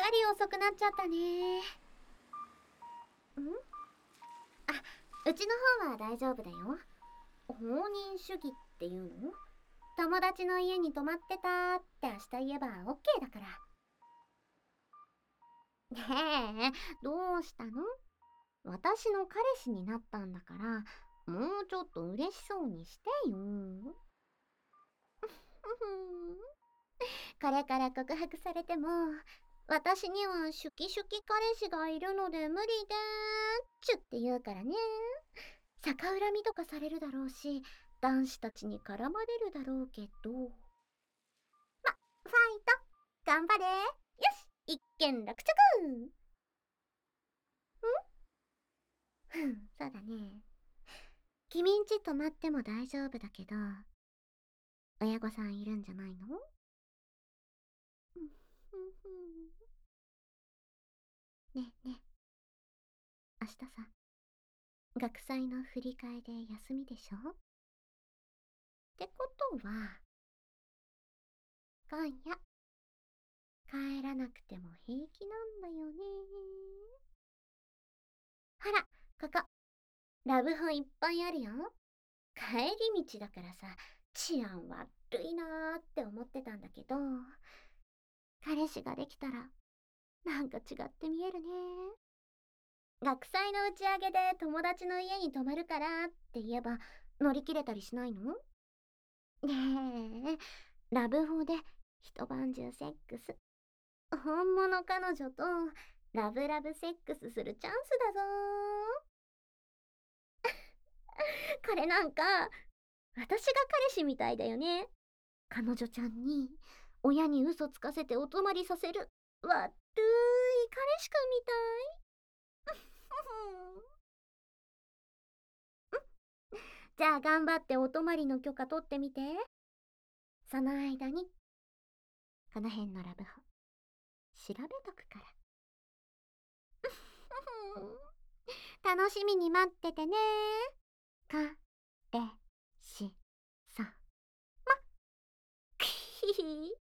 かり遅くなっちゃったね。うちの方は大丈夫だよ。放任主義っていうの？友達の家に泊まってたって明日言えば OK だから。ねえ、どうしたの？私の彼氏になったんだから、もうちょっと嬉しそうにしてよ。これから告白されても、私にはシュキシュキ彼氏がいるので無理でーちゅって言うからね。逆恨みとかされるだろうし、男子たちに絡まれるだろうけど。ファイト頑張れ。よし、一件落着。そうだね。君んち泊まっても大丈夫だけど、親御さんいるんじゃないの？ねえねえ、明日さ、学祭の振り替えで休みでしょ？ってことは、今夜、帰らなくても平気なんだよね。ほら、ここ、ラブホいっぱいあるよ。帰り道だからさ、治安悪いなーって思ってたんだけど、彼氏ができたら、なんか違って見えるね。学祭の打ち上げで友達の家に泊まるからって言えば乗り切れたりしないの？ねえ、ラブホで一晩中セックス。本物彼女とラブラブセックスするチャンスだぞー。これなんか、私が彼氏みたいだよね。彼女ちゃんに親に嘘つかせてお泊まりさせる。悪い彼氏くんみたい。じゃあ頑張ってお泊まりの許可取ってみて。その間に、この辺のラブホ、調べとくから。楽しみに待っててね。か、れ、し、さ、ま。くひひ。